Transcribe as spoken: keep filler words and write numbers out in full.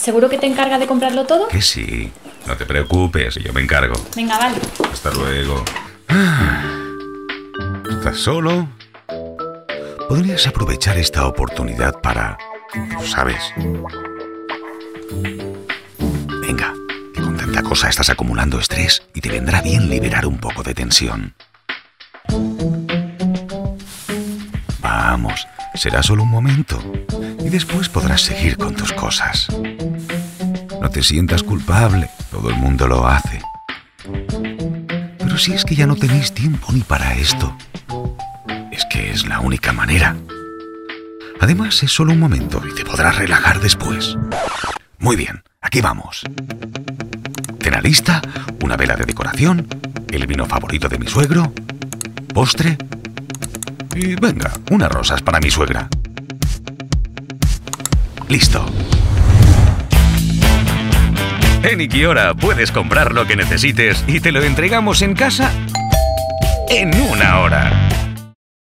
¿Seguro que te encarga de comprarlo todo? Que sí. No te preocupes, yo me encargo. Venga, vale. Hasta luego. ¿Estás solo? Podrías aprovechar esta oportunidad para... ¿sabes? Venga, que con tanta cosa estás acumulando estrés y te vendrá bien liberar un poco de tensión. Vamos, será solo un momento y después podrás seguir con tus cosas. No te sientas culpable, todo el mundo lo hace. Pero si es que ya no tenéis tiempo ni para esto, es que es la única manera. Además, es solo un momento y te podrás relajar después. Muy bien, aquí vamos. Cena lista, una vela de decoración, el vino favorito de mi suegro, postre y venga, unas rosas para mi suegra. Listo. En Ikiora puedes comprar lo que necesites y te lo entregamos en casa en una hora.